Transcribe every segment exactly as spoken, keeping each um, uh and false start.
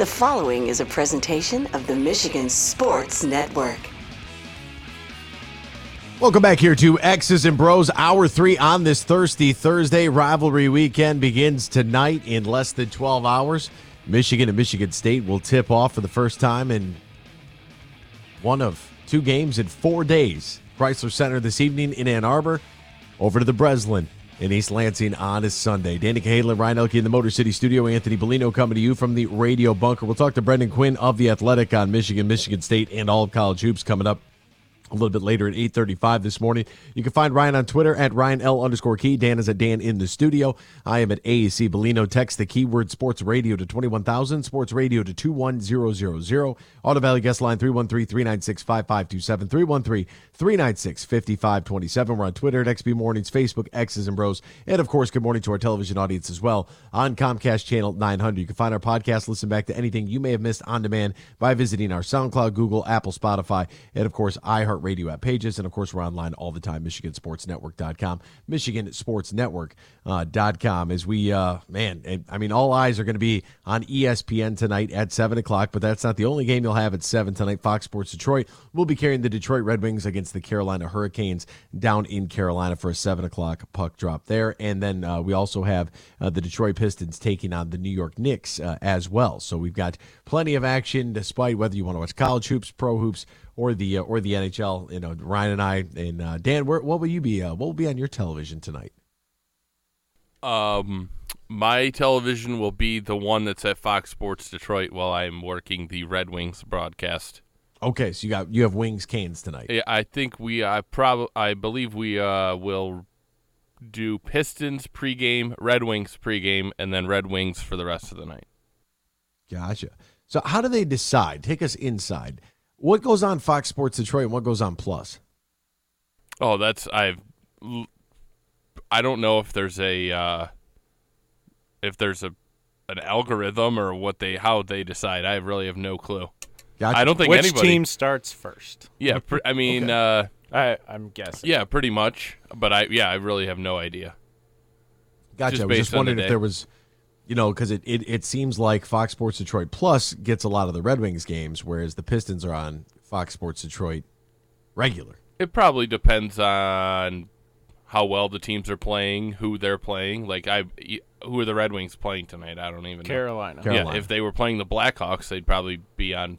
The following is a presentation of the Michigan Sports Network. Welcome back here to X's and Bros, Hour three on this Thursday. Thursday rivalry weekend begins tonight in less than twelve hours. Michigan and Michigan State will tip off for the first time in one of two games in four days. Chrysler Center this evening in Ann Arbor. Over to the Breslin in East Lansing on a Sunday. Danny Cahalan, Ryan Elke in the Motor City studio. Anthony Bellino coming to you from the Radio Bunker. We'll talk to Brendan Quinn of The Athletic on Michigan, Michigan State, and all of college hoops coming up a little bit later at eight thirty-five this morning. You can find Ryan on Twitter at Ryan L underscore Key. Dan is at Dan in the studio. I am at A A C Bellino. Text the keyword Sports Radio to twenty-one thousand. Sports Radio to two one zero zero zero. Auto Valley guest line three one three, three nine six, five five two seven. three one three, three nine six, five five two seven. We're on Twitter at X B Mornings, Facebook, X's and Bros. And, of course, good morning to our television audience as well on Comcast Channel nine hundred. You can find our podcast, listen back to anything you may have missed on demand by visiting our SoundCloud, Google, Apple, Spotify, and, of course, iHeartRadio app pages. And, of course, we're online all the time, Michigan Sports Network dot com, Michigan Sports Network dot com. As we, uh, man, I mean, all eyes are going to be on E S P N tonight at seven o'clock, but that's not the only game you'll have at seven tonight. Fox Sports Detroit will be carrying the Detroit Red Wings against the Carolina Hurricanes down in Carolina for a seven o'clock puck drop there. And then uh, we also have uh, the Detroit Pistons taking on the New York Knicks uh, as well. So we've got plenty of action, despite whether you want to watch college hoops, pro hoops, or the uh, or the N H L. You know, Ryan and I and uh, Dan, where, what will you be? Uh, what will be on your television tonight? Um, my television will be the one that's at Fox Sports Detroit while I'm working the Red Wings broadcast. Okay, so you got you have Wings Canes tonight. Yeah, I think we I probably I believe we uh will do Pistons pregame, Red Wings pregame, and then Red Wings for the rest of the night. Gotcha. So how do they decide? Take us inside. What goes on Fox Sports Detroit and what goes on Plus? Oh, that's I've I don't know if there's a uh, if there's a an algorithm or what they how they decide. I really have no clue. Gotcha. I don't think Which anybody. team starts first? Yeah, pr- I mean, Okay. uh, I, I'm guessing. yeah, pretty much. But I yeah, I really have no idea. Gotcha. Just I was based just on the wondering if day. there was, you know, because it, it, it seems like Fox Sports Detroit Plus gets a lot of the Red Wings games, whereas the Pistons are on Fox Sports Detroit regular. It probably depends on how well the teams are playing, who they're playing. Like I, who are the Red Wings playing tonight? I don't even know. Carolina. Carolina. Yeah, if they were playing the Blackhawks, they'd probably be on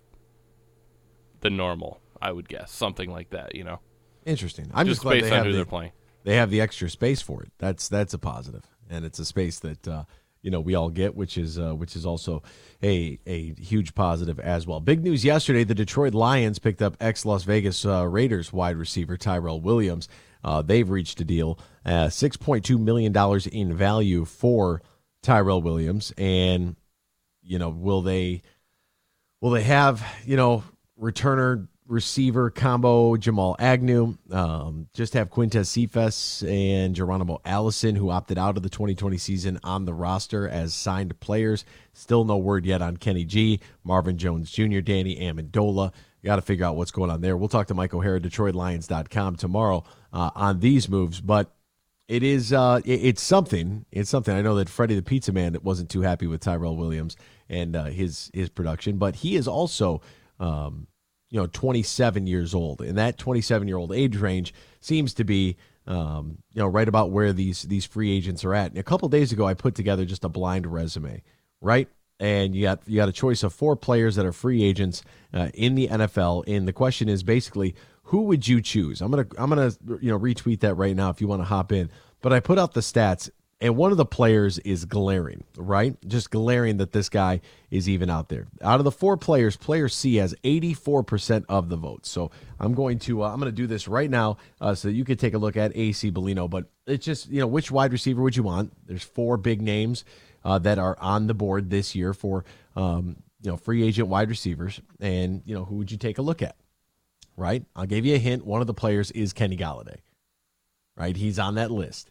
the normal. I would guess something like that. You know, Interesting. I'm just, just glad based they on have who the, they're playing. they have the extra space for it. That's that's a positive, and it's a space that uh, you know we all get, which is uh, which is also a a huge positive as well. Big news yesterday: the Detroit Lions picked up ex-Las Vegas uh, Raiders wide receiver Tyrell Williams. Uh, they've reached a deal, uh, six point two million dollars in value for Tyrell Williams, and you know, will they will they have you know returner receiver combo Jamal Agnew, um, just have Quintez Cephas and Geronimo Allison, who opted out of the twenty twenty season, on the roster as signed players. Still no word yet on Kenny G, Marvin Jones Junior, Danny Amendola. Got to figure out what's going on there. We'll talk to Mike O'Hara, Detroit Lions dot com tomorrow uh, on these moves, but it is uh, it, it's something. It's something. I know that Freddie the Pizza Man wasn't too happy with Tyrell Williams and uh, his his production, but he is also um, you know twenty-seven years old, and that twenty-seven year old age range seems to be um, you know right about where these these free agents are at. And a couple days ago, I put together just a blind resume, right? And you got you got a choice of four players that are free agents uh, in the N F L. And the question is basically, who would you choose? I'm gonna I'm gonna you know retweet that right now if you want to hop in. But I put out the stats, and one of the players is glaring, right? Just glaring that this guy is even out there. Out of the four players, player C has eighty-four percent of the votes. So I'm going to uh, I'm going to do this right now uh, so you could take a look at A C Bellino. But it's just you know which wide receiver would you want? There's four big names uh, that are on the board this year for um, you know free agent wide receivers, and you know who would you take a look at? Right? I'll give you a hint. One of the players is Kenny Golladay. Right? He's on that list.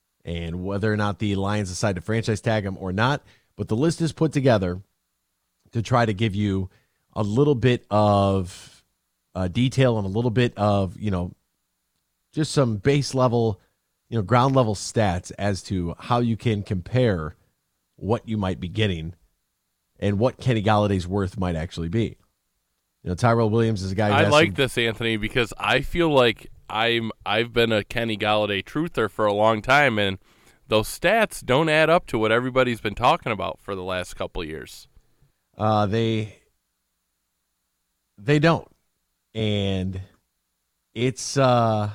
And whether or not the Lions decide to franchise tag him or not, but the list is put together to try to give you a little bit of uh, detail and a little bit of, you know, just some base level, you know, ground level stats as to how you can compare what you might be getting and what Kenny Galladay's worth might actually be. You know, Tyrell Williams is a guy who I has like some, this, Anthony, because I feel like I'm I've been a Kenny Galladay truther for a long time, and those stats don't add up to what everybody's been talking about for the last couple of years. Uh, they they don't, and it's uh,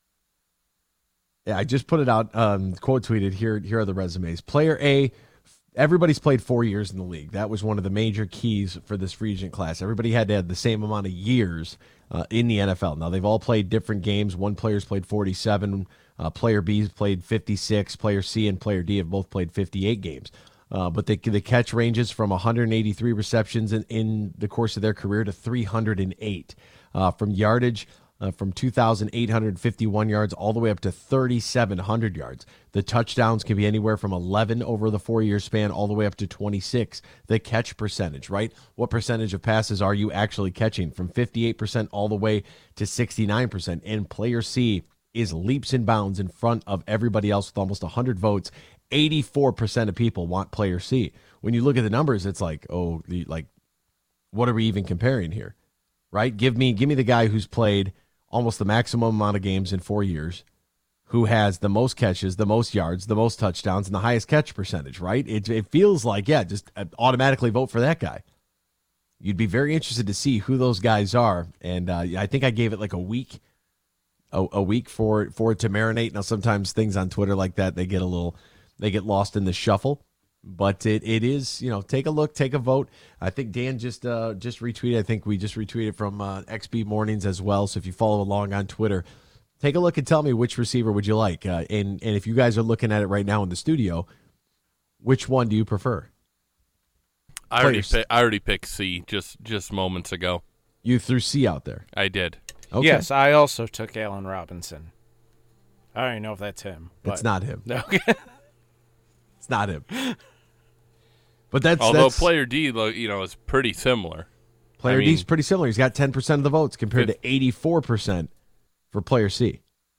yeah. I just put it out. Um, quote tweeted here. Here are the resumes. Player A. Everybody's played four years in the league. That was one of the major keys for this free agent class. Everybody had to have the same amount of years uh, in the N F L. Now, they've all played different games. One player's played forty-seven. Uh, player B's played fifty-six. Player C and player D have both played fifty-eight games. Uh, but the, the catch ranges from one hundred eighty-three receptions in, in the course of their career to three hundred eight. Uh, from yardage, Uh, from two thousand eight hundred fifty-one yards all the way up to three thousand seven hundred yards. The touchdowns can be anywhere from eleven over the four-year span all the way up to twenty-six. The catch percentage, right? What percentage of passes are you actually catching? From fifty-eight percent all the way to sixty-nine percent. And player C is leaps and bounds in front of everybody else with almost one hundred votes. eighty-four percent of people want player C. When you look at the numbers, it's like, oh, the, like, what are we even comparing here? Right? Give me, give me the guy who's played almost the maximum amount of games in four years, who has the most catches, the most yards, the most touchdowns, and the highest catch percentage, right? It, it feels like, yeah, just automatically vote for that guy. You'd be very interested to see who those guys are, and uh, I think I gave it like a week, a, a week for, for it to marinate. Now, sometimes things on Twitter like that, they get a little, they get lost in the shuffle. But it, it is, you know, take a look, take a vote. I think Dan just uh, just retweeted. I think we just retweeted from uh, X B Mornings as well. So if you follow along on Twitter, take a look and tell me which receiver would you like. Uh, and, and if you guys are looking at it right now in the studio, which one do you prefer? I already, pick, I already picked C just, just moments ago. You threw C out there. I did. Okay. Yes, I also took Allen Robinson. I don't even know if that's him. But... It's not him. Okay. It's not him. But that's although that's, player D, you know, is pretty similar. Player I mean, D's pretty similar. He's got ten percent of the votes compared fifty to eighty-four percent for player C.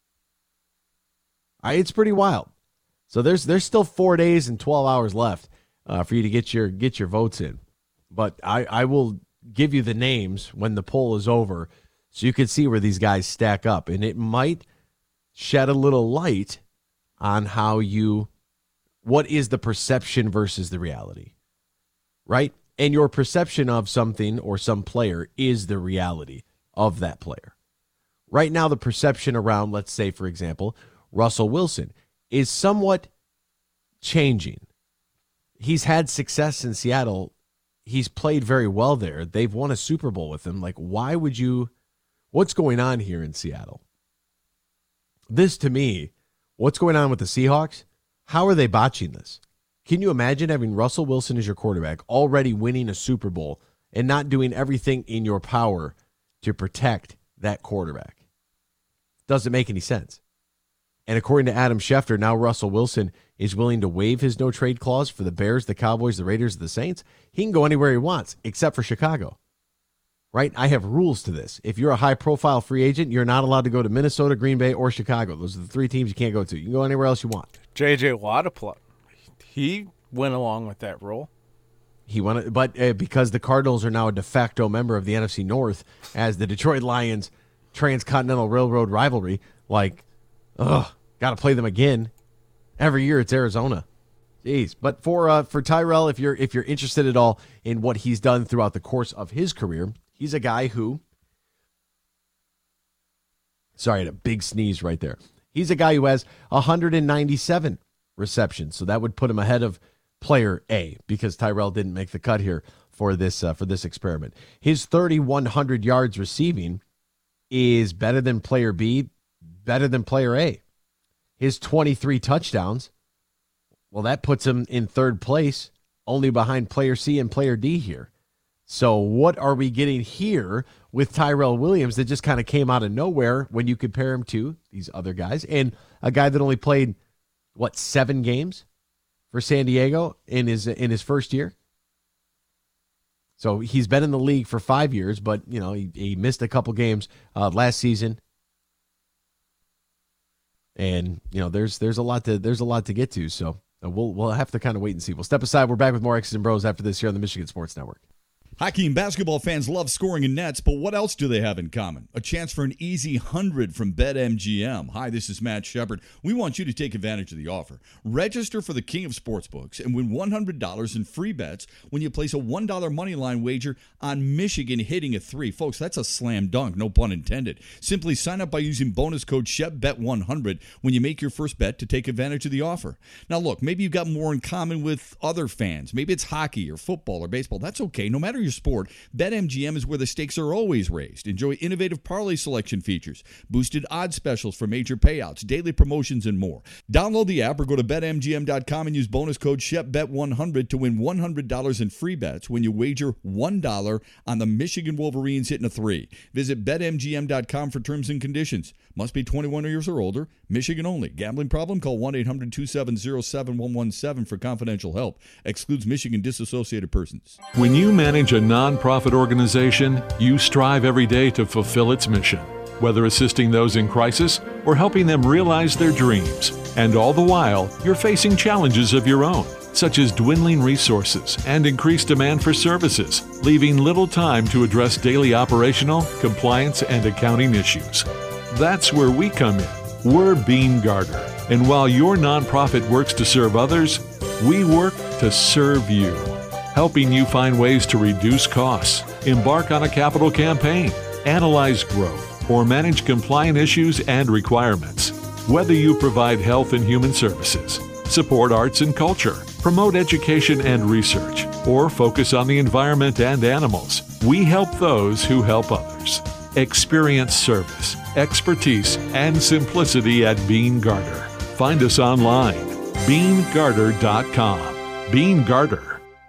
I, it's pretty wild. So there's there's still four days and twelve hours left uh, for you to get your get your votes in. But I, I will give you the names when the poll is over so you can see where these guys stack up. And it might shed a little light on how you, what is the perception versus the reality. Right? And your perception of something or some player is the reality of that player. Right now, the perception around, let's say, for example, Russell Wilson is somewhat changing. He's had success in Seattle. He's played very well there. They've won a Super Bowl with him. Like, why would you, what's going on here in Seattle? This, to me, what's going on with the Seahawks? How are they botching this? Can you imagine having Russell Wilson as your quarterback, already winning a Super Bowl, and not doing everything in your power to protect that quarterback? Doesn't make any sense. And according to Adam Schefter, now Russell Wilson is willing to waive his no-trade clause for the Bears, the Cowboys, the Raiders, the Saints. He can go anywhere he wants, except for Chicago. Right? I have rules to this. If you're a high-profile free agent, you're not allowed to go to Minnesota, Green Bay, or Chicago. Those are the three teams you can't go to. You can go anywhere else you want. J J Watt applied. He went along with that rule. He went, but uh, because the Cardinals are now a de facto member of the N F C North as the Detroit Lions Transcontinental Railroad rivalry, like, ugh, got to play them again. Every year it's Arizona. Jeez. But for uh, for Tyrell, if you're if you're interested at all in what he's done throughout the course of his career, he's a guy who, sorry, I had a big sneeze right there. He's a guy who has one hundred ninety-seven receptions, so that would put him ahead of player A because Tyrell didn't make the cut here for this uh, for this experiment. His thirty-one hundred yards receiving is better than player B, better than player A. His twenty-three touchdowns, well, that puts him in third place, only behind player C and player D here. So what are we getting here with Tyrell Williams that just kind of came out of nowhere when you compare him to these other guys, and a guy that only played, what, seven games for San Diego in his in his first year? So he's been in the league for five years, but, you know, he, he missed a couple games uh, last season. And, you know, there's there's a lot to there's a lot to get to. So uh, we'll we'll have to kind of wait and see. We'll step aside. We're back with more X's and Bros after this here on the Michigan Sports Network. Hockey and basketball fans love scoring in nets, but what else do they have in common? A chance for an easy one hundred from BetMGM. Hi, this is Matt Shepard. We want you to take advantage of the offer. Register for the King of Sportsbooks and win one hundred dollars in free bets when you place a one dollar moneyline wager on Michigan hitting a three. Folks, that's a slam dunk, no pun intended. Simply sign up by using bonus code Shep Bet one hundred when you make your first bet to take advantage of the offer. Now, look, maybe you've got more in common with other fans. Maybe it's hockey or football or baseball. That's okay. No matter your sport, BetMGM is where the stakes are always raised. Enjoy innovative parlay selection features, boosted odds specials for major payouts, daily promotions, and more. Download the app or go to Bet M G M dot com and use bonus code Shep Bet one hundred to win one hundred dollars in free bets when you wager one dollar on the Michigan Wolverines hitting a three. Visit Bet M G M dot com for terms and conditions. Must be twenty-one years or older. Michigan only. Gambling problem? Call one eight hundred two seven zero seven one one seven for confidential help. Excludes Michigan disassociated persons. When you manage a nonprofit organization, you strive every day to fulfill its mission, whether assisting those in crisis or helping them realize their dreams. And all the while, you're facing challenges of your own, such as dwindling resources and increased demand for services, leaving little time to address daily operational, compliance, and accounting issues. That's where we come in. We're Bean Garter, and while your nonprofit works to serve others, we work to serve you, helping you find ways to reduce costs, embark on a capital campaign, analyze growth, or manage compliant issues and requirements. Whether you provide health and human services, support arts and culture, promote education and research, or focus on the environment and animals, we help those who help others. Experience service, expertise, and simplicity at Bean Garter. Find us online, bean garter dot com. Bean Garter.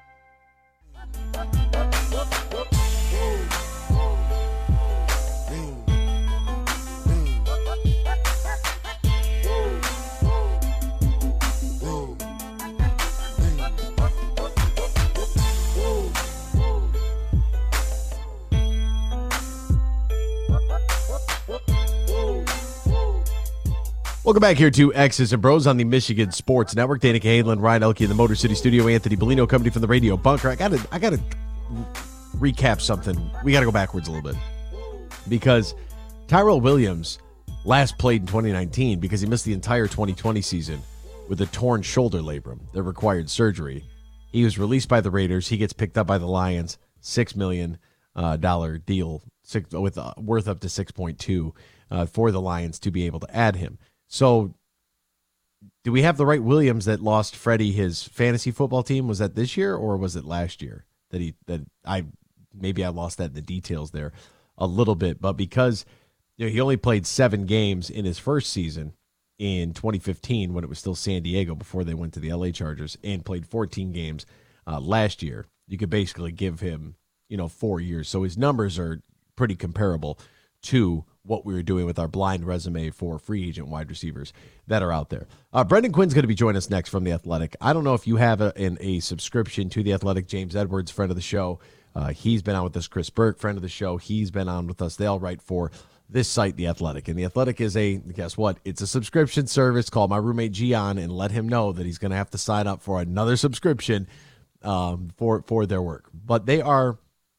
Welcome back here to X's and Bros on the Michigan Sports Network. Dana Cahalan, Ryan Elke in the Motor City Studio. Anthony Bellino coming from the Radio Bunker. I gotta, I gotta recap something. We gotta go backwards a little bit because Tyrell Williams last played in twenty nineteen because he missed the entire twenty twenty season with a torn shoulder labrum that required surgery. He was released by the Raiders. He gets picked up by the Lions. Six million uh, dollar deal six, with uh, worth up to six point two uh, for the Lions to be able to add him. So, do we have the right Williams that lost Freddie his fantasy football team? Was that this year or was it last year that he that I maybe I lost that in the details there a little bit, but because you know he only played seven games in his first season in twenty fifteen when it was still San Diego before they went to the L A Chargers, and played fourteen games uh, last year, you could basically give him you know four years. So his numbers are pretty comparable to what we were doing with our blind resume for free agent wide receivers that are out there. Uh, Brendan Quinn's going to be joining us next from The Athletic. I don't know if you have a, an, a subscription to The Athletic. James Edwards, friend of the show. Uh, he's been on with us. Chris Burke, friend of the show. He's been on with us. They all write for this site, The Athletic. And The Athletic is a, guess what? It's a subscription service. Call my roommate Gian and let him know that he's going to have to sign up for another subscription um, for, for their work. But they are...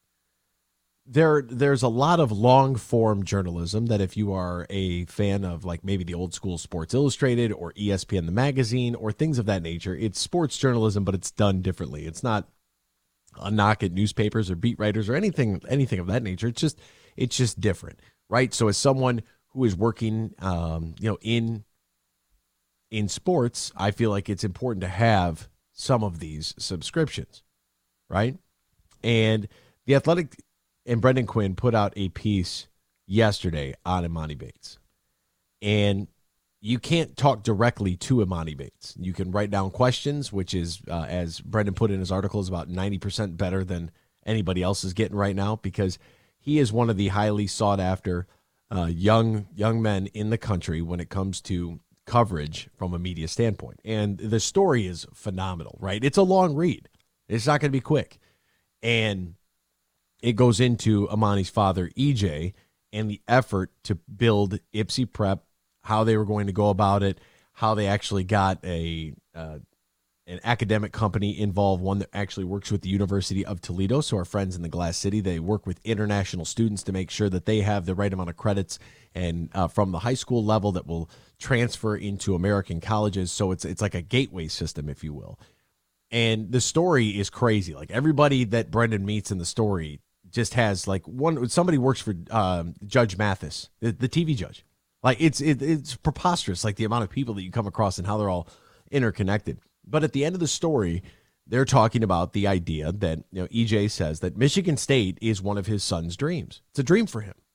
There, there's a lot of long-form journalism that if you are a fan of like maybe the old school Sports Illustrated or E S P N the magazine or things of that nature, it's sports journalism, but it's done differently. It's not a knock at newspapers or beat writers or anything, anything of that nature. It's just, it's just different, right? So as someone who is working, um, you know, in in sports, I feel like it's important to have some of these subscriptions, right? And The Athletic and Brendan Quinn put out a piece yesterday on Imani Bates. And you can't talk directly to Imani Bates. You can write down questions, which is, uh, as Brendan put in his article, is about ninety percent better than anybody else is getting right now, because he is one of the highly sought-after uh, young young men in the country when it comes to coverage from a media standpoint. And the story is phenomenal, right? It's a long read. It's not going to be quick. And it goes into Imani's father, E J, and the effort to build Ipsy Prep, how they were going to go about it, how they actually got a uh, an academic company involved, one that actually works with the University of Toledo. So our friends in the Glass City, they work with international students to make sure that they have the right amount of credits and uh, from the high school level that will transfer into American colleges. So it's it's like a gateway system, if you will. And the story is crazy. Like everybody that Brendan meets in the story just has like one, somebody works for um, Judge Mathis, the, the T V judge. Like it's it, it's preposterous, like the amount of people that you come across and how they're all interconnected. But at the end of the story, they're talking about the idea that, you know, E J says that Michigan State is one of his son's dreams. It's a dream for him.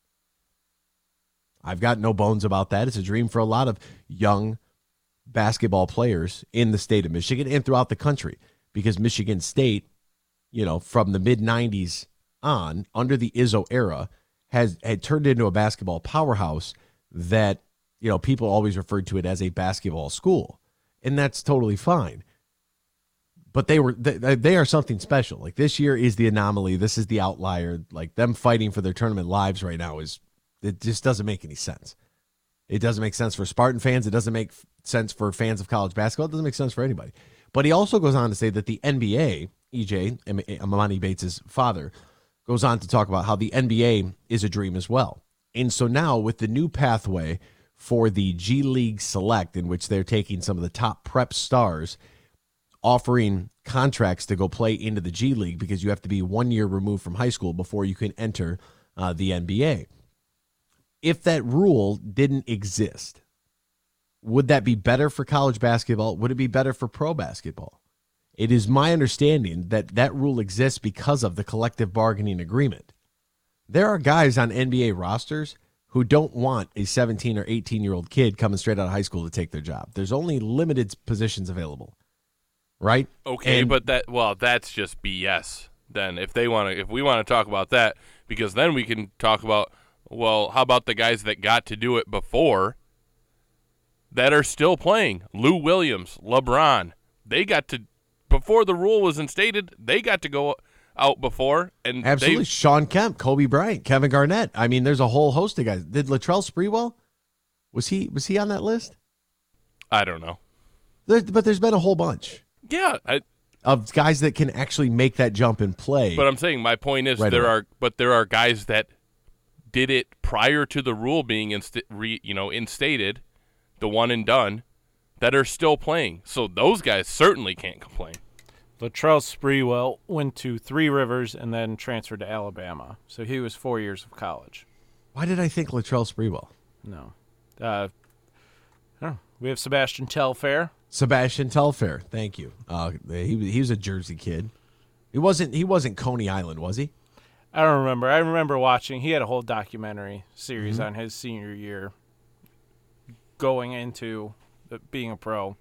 I've got no bones about that. It's a dream for a lot of young basketball players in the state of Michigan and throughout the country, because Michigan State, you know, from the mid nineties on, under the Izzo era, has had turned into a basketball powerhouse that, you know, people always referred to it as a basketball school. And that's totally fine. But they were they, they are something special. Like this year is the anomaly. This is the outlier. Like them fighting for their tournament lives right now is, it just doesn't make any sense. It doesn't make sense for Spartan fans. It doesn't make sense for fans of college basketball. It doesn't make sense for anybody. But he also goes on to say that the N B A, E J, Emoni Bates' father, goes on to talk about how the N B A is a dream as well. And so now with the new pathway for the G League Select, in which they're taking some of the top prep stars, offering contracts to go play into the G League, because you have to be one year removed from high school before you can enter uh, the N B A. If that rule didn't exist, would that be better for college basketball? Would it be better for pro basketball? It is my understanding that that rule exists because of the collective bargaining agreement. There are guys on N B A rosters who don't want a seventeen or eighteen-year-old kid coming straight out of high school to take their job. There's only limited positions available, right? Okay, and, but that well, that's just B S. Then if they want to, if we want to talk about that, because then we can talk about, well, how about the guys that got to do it before that are still playing? Lou Williams, LeBron, they got to, before the rule was instated, they got to go out before. And absolutely. Sean Kemp, Kobe Bryant, Kevin Garnett. I mean, there's a whole host of guys. Did Latrell Sprewell, was he was he on that list? I don't know. There, but there's been a whole bunch. Yeah, I, of guys that can actually make that jump and play. But I'm saying my point is right there away. are, but there are guys that did it prior to the rule being insta- re, you know instated, the one and done, that are still playing. So those guys certainly can't complain. Latrell Sprewell went to Three Rivers and then transferred to Alabama. So he was four years of college. Why did I think Latrell Sprewell? No. Uh, oh, we have Sebastian Telfair. Sebastian Telfair, thank you. Uh, he he was a Jersey kid. He wasn't he wasn't Coney Island, was he? I don't remember. I remember watching. He had a whole documentary series Mm-hmm. on his senior year, going into the, being a pro.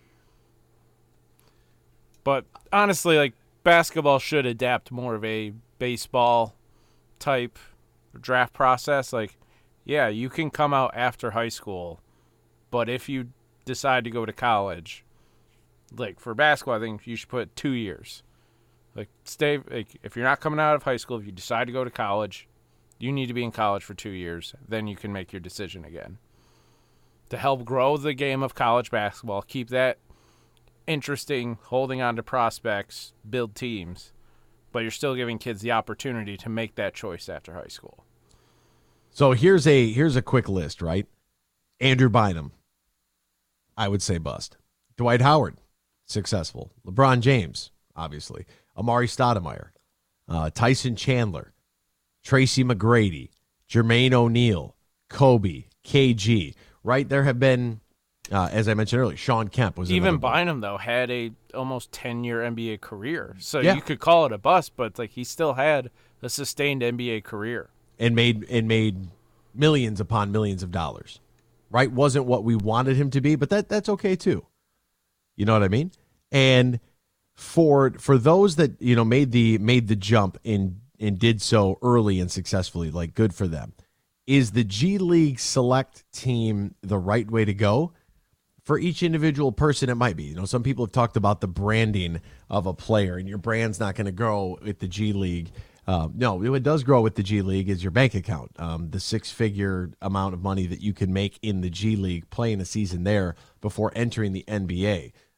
But honestly, like, basketball should adapt more of a baseball type draft process. Like, yeah, you can come out after high school, but if you decide to go to college, like for basketball, I think you should put two years. Like, stay. Like, if you're not coming out of high school, if you decide to go to college, you need to be in college for two years. Then you can make your decision again. To help grow the game of college basketball, keep that interesting, holding on to prospects, build teams, but you're still giving kids the opportunity to make that choice after high school. So here's a here's a quick list, right? Andrew Bynum, I would say bust. Dwight Howard, successful. LeBron James, obviously. Amari Stoudemire, uh, Tyson Chandler, Tracy McGrady, Jermaine O'Neal, Kobe, K G. Right? There have been, uh, as I mentioned earlier, Sean Kemp was even another one. Bynum though had a almost ten year N B A career, so Yeah. you could call it a bust, but like he still had a sustained N B A career and made and made millions upon millions of dollars. Right? Wasn't what we wanted him to be, but that that's okay too. You know what I mean? And for for those that, you know, made the made the jump and and did so early and successfully, like, good for them. Is the G League Select team the right way to go? For each individual person, it might be. You know, some people have talked about the branding of a player, and your brand's not going to grow with the G League. Uh, no, what does grow with the G League is your bank account, um, the six-figure amount of money that you can make in the G League playing a season there before entering the N B A.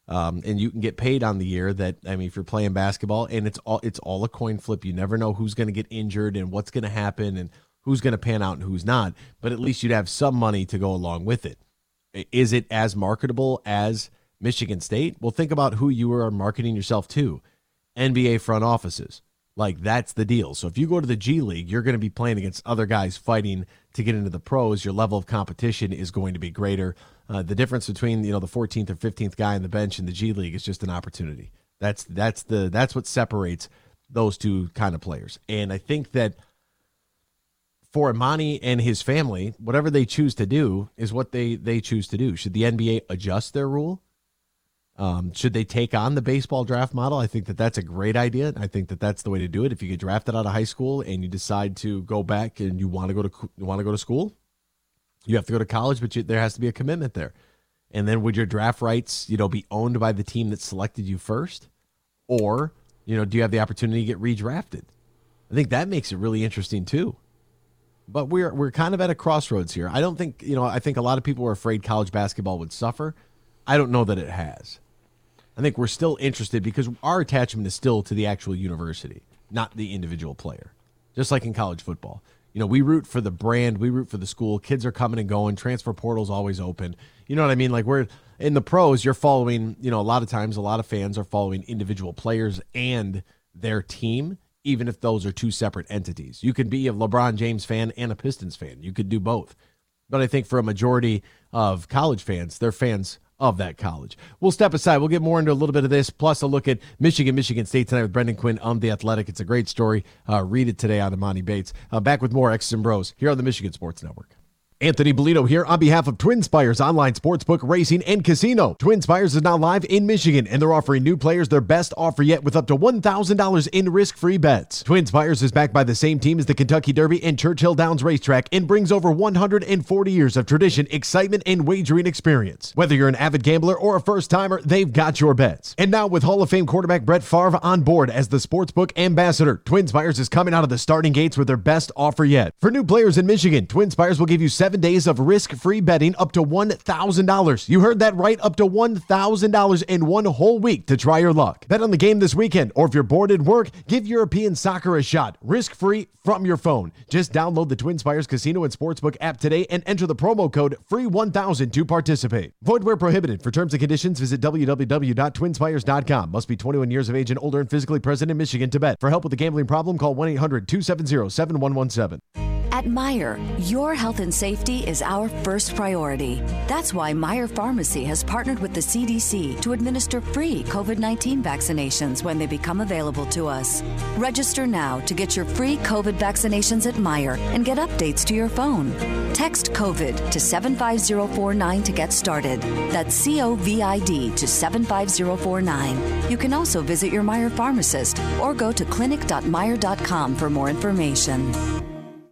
Um, and you can get paid on the year that, I mean, if you're playing basketball, and it's all it's all a coin flip. You never know who's going to get injured and what's going to happen and who's going to pan out and who's not. But at least you'd have some money to go along with it. Is it as marketable as Michigan State? Well, think about who you are marketing yourself to. N B A front offices. Like, that's the deal. So if you go to the G League, you're going to be playing against other guys fighting to get into the pros. Your level of competition is going to be greater. Uh, the difference between, you know, the fourteenth or fifteenth guy on the bench in the G League is just an opportunity. That's that's the that's what separates those two kind of players. And I think that for Emoni and his family, whatever they choose to do is what they they choose to do. Should the N B A adjust their rule? Um, should they take on the baseball draft model? I think that that's a great idea. I think that that's the way to do it. If you get drafted out of high school and you decide to go back and you want to go to you want to go to school, you have to go to college, but you, there has to be a commitment there. And then would your draft rights, you know, be owned by the team that selected you first, or you know, do you have the opportunity to get redrafted? I think that makes it really interesting too. But we're we're kind of at a crossroads here. I don't think you know. I think a lot of people were afraid college basketball would suffer. I don't know that it has. I think we're still interested because our attachment is still to the actual university, not the individual player. Just like in college football. You know, we root for the brand, we root for the school. Kids are coming and going. Transfer portal's always open. You know what I mean? Like, we're in the pros, you're following, you know, a lot of times a lot of fans are following individual players and their team, even if those are two separate entities. You could be a LeBron James fan and a Pistons fan. You could do both. But I think for a majority of college fans, they're fans of that college. We'll step aside. We'll get more into a little bit of this, plus a look at Michigan, Michigan State tonight with Brendan Quinn on The Athletic. It's a great story. Uh, read it today on Emoni Bates. Uh, back with more X's and Bros here on the Michigan Sports Network. Anthony Bolito here on behalf of TwinSpires Online Sportsbook, Racing, and Casino. TwinSpires is now live in Michigan, and they're offering new players their best offer yet with up to one thousand dollars in risk-free bets. TwinSpires is backed by the same team as the Kentucky Derby and Churchill Downs Racetrack and brings over one hundred forty years of tradition, excitement, and wagering experience. Whether you're an avid gambler or a first-timer, they've got your bets. And now with Hall of Fame quarterback Brett Favre on board as the sportsbook ambassador, TwinSpires is coming out of the starting gates with their best offer yet. For new players in Michigan, TwinSpires will give you seven days of risk-free betting up to one thousand dollars. You heard that right, up to one thousand dollars in one whole week to try your luck. Bet on the game this weekend, or if you're bored at work, give European soccer a shot, risk-free from your phone. Just download the TwinSpires Casino and Sportsbook app today and enter the promo code free one thousand to participate. Void where prohibited. For terms and conditions, visit w w w dot twin spires dot com. Must be twenty-one years of age and older and physically present in Michigan to bet. For help with a gambling problem, call one eight hundred two seven zero seven one one seven. At Meijer, your health and safety is our first priority. That's why Meijer Pharmacy has partnered with the C D C to administer free COVID nineteen vaccinations when they become available to us. Register now to get your free COVID vaccinations at Meijer and get updates to your phone. Text COVID to seven five zero four nine to get started. That's C O V I D to seven five zero four nine. You can also visit your Meijer pharmacist or go to clinic dot meijer dot com for more information.